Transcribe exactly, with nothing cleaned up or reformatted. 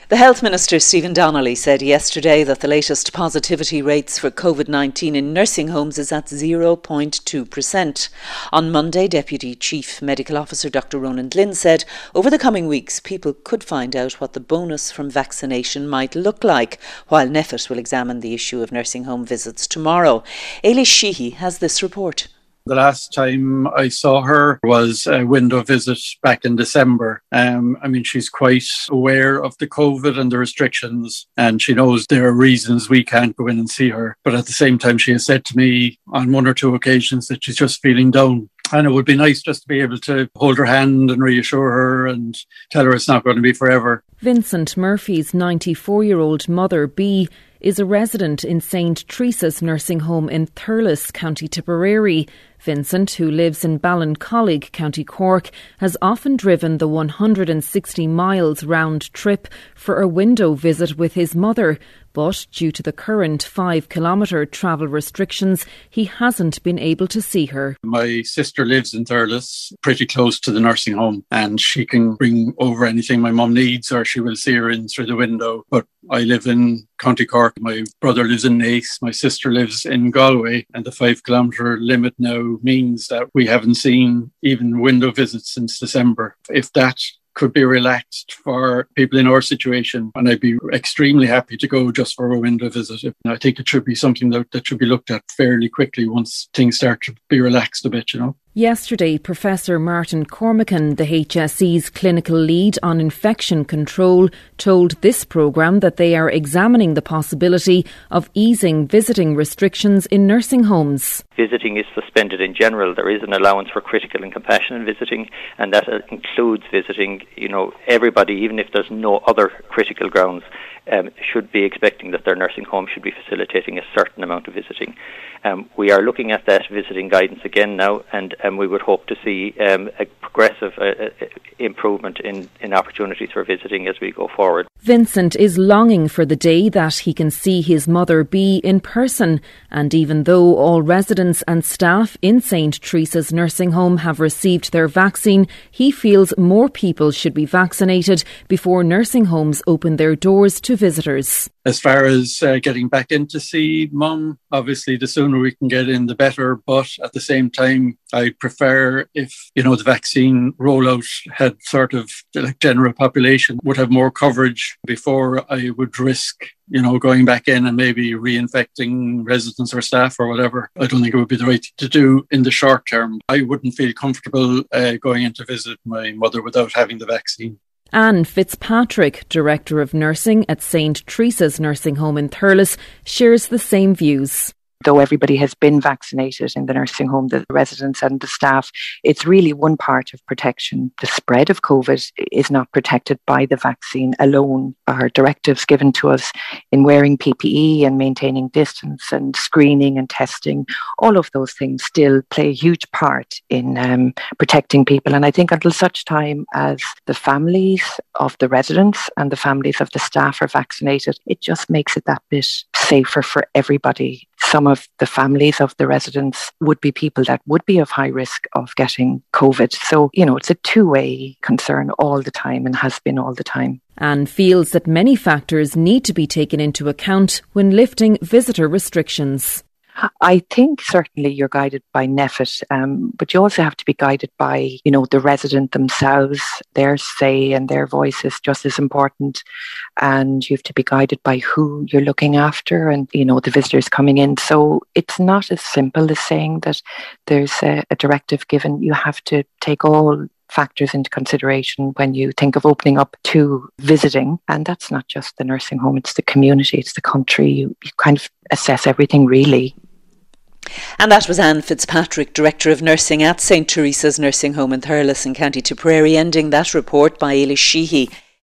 The Health Minister Stephen Donnelly said yesterday that the latest positivity rates for COVID nineteen in nursing homes is at zero point two percent. On Monday, Deputy Chief Medical Officer Doctor Ronan Glynn said over the coming weeks people could find out what the bonus from vaccination might look like, while NPHET will examine the issue of nursing home visits tomorrow. Eilish Sheehy has this report. The last time I saw her was a window visit back in December. Um, I mean, she's quite aware of the COVID and the restrictions, and she knows there are reasons we can't go in and see her. But at the same time, she has said to me on one or two occasions that she's just feeling down. And it would be nice just to be able to hold her hand and reassure her and tell her it's not going to be forever. Vincent Murphy's ninety-four-year-old mother, Bea, is a resident in Saint Teresa's nursing home in Thurles, County Tipperary. Vincent, who lives in Ballincollig, County Cork, has often driven the one hundred sixty miles round trip for a window visit with his mother. But due to the current five kilometre travel restrictions, he hasn't been able to see her. My sister lives in Thurles, pretty close to the nursing home, and she can bring over anything my mum needs, or she will see her in through the window. But I live in County Cork, my brother lives in Naas, my sister lives in Galway, and the five kilometre limit now means that we haven't seen even window visits since December. If that could be relaxed for people in our situation, and I'd be extremely happy to go just for a window visit. I think it should be something that, that should be looked at fairly quickly once things start to be relaxed a bit, you know. Yesterday, Professor Martin Cormacan, the H S E's clinical lead on infection control, told this programme that they are examining the possibility of easing visiting restrictions in nursing homes. Visiting is suspended in general. There is an allowance for critical and compassionate visiting, and that includes visiting, you know, everybody, even if there's no other critical grounds, um, should be expecting that their nursing home should be facilitating a certain amount of visiting. Um, we are looking at that visiting guidance again now, and um, we would hope to see um, a progressive uh, improvement in, in opportunities for visiting as we go forward. Vincent is longing for the day that he can see his mother Bea in person, and even though all residents and staff in Saint Teresa's nursing home have received their vaccine, he feels more people should be vaccinated before nursing homes open their doors to visitors. As far as uh, getting back in to see mum, obviously the sooner we can get in the better, but at the same time I prefer if, you know, the vaccine rollout had sort of, like, general population would have more coverage before I would risk, you know, going back in and maybe reinfecting residents or staff or whatever. I don't think it would be the right thing to do in the short term. I wouldn't feel comfortable uh, going in to visit my mother without having the vaccine. Anne Fitzpatrick, Director of Nursing at Saint Teresa's Nursing Home in Thurles, shares the same views. Though everybody has been vaccinated in the nursing home, the residents and the staff, it's really one part of protection. The spread of COVID is not protected by the vaccine alone. Our directives given to us in wearing P P E and maintaining distance and screening and testing, all of those things still play a huge part in um, protecting people. And I think until such time as the families of the residents and the families of the staff are vaccinated, it just makes it that bit safer for everybody. Some of the families of the residents would be people that would be of high risk of getting COVID. So, you know, it's a two-way concern all the time and has been all the time. Anne feels that many factors need to be taken into account when lifting visitor restrictions. I think certainly you're guided by NPHET, um, but you also have to be guided by, you know, the resident themselves. Their say and their voice is just as important. And you have to be guided by who you're looking after and, you know, the visitors coming in. So it's not as simple as saying that there's a, a directive given. You have to take all factors into consideration when you think of opening up to visiting. And that's not just the nursing home, it's the community, it's the country. You, you kind of assess everything, really. And that was Anne Fitzpatrick, Director of Nursing at Saint Teresa's Nursing Home in Thurles in County Tipperary, ending that report by Eilish Sheehy.